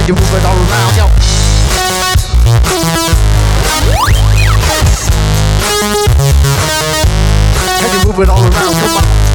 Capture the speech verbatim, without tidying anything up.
you move it all around, yo. Can you move it all around? Come on.